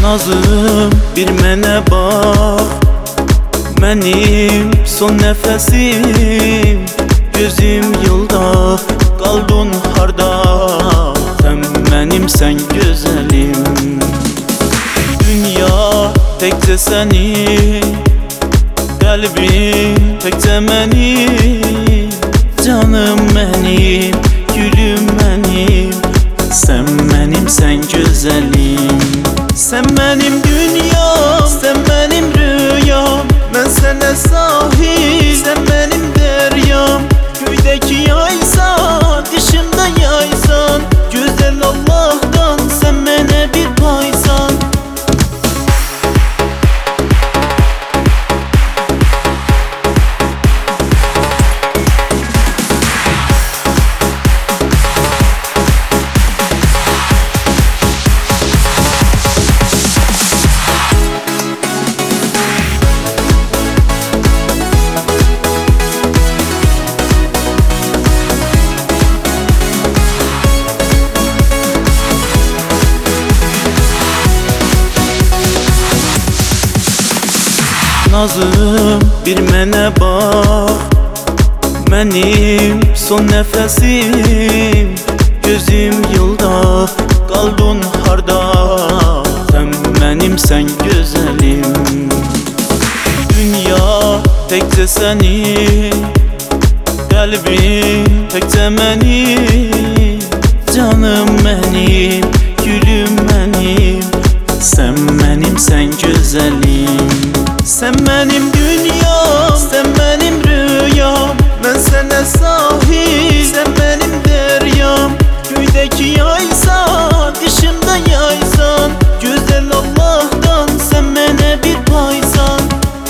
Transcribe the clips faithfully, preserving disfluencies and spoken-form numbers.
Nazım bir mənə bax, mənim son nəfəsim. Gözüm yılda, qaldın harda, sən mənimsən gözəlim. Dünya təkcə sənin, qəlbim təkcə mənim. Canım mənim, gülüm mənim, sən mənimsən gözəlim. Sən mənim dünyam, sən mənim rüyam, mən sənə sahib, sən mənim dəryam. Göydəki yaysan, dışımda yaysan, gözəl Allah'dan sən mənə bir paysan. Nazım bir mənə bax, mənim son nəfəsim. Gözüm yılda, qaldın harda, sən mənimsən gözəlim. Dünya təkcə sənin, qəlbim təkcə mənim. Canım mənim, gülüm mənim, sən mənimsən gözəlim. Sən mənim dünyam, sən mənim rüyam, mən sənə sahib, sən mənim dəryam. Göydəki yaysan, dışımda yaysan, gözəl Allah'dan sən mənə bir paysan.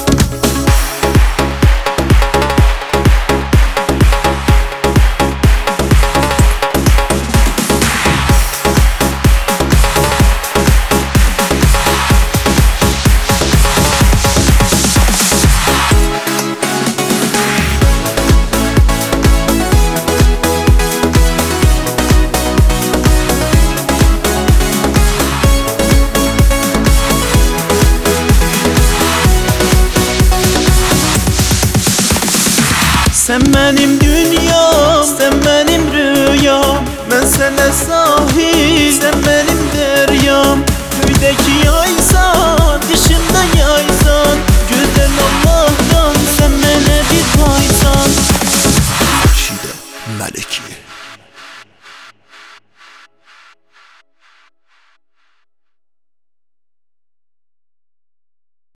Sən mənim dünyam, sən mənim rüyam, mən sənə sahib, sən mənim dəryam. Göydəki yaysan, dışımda yaysan, gözəl Allah'dan sən mənə bir paysan. Naşide Melek.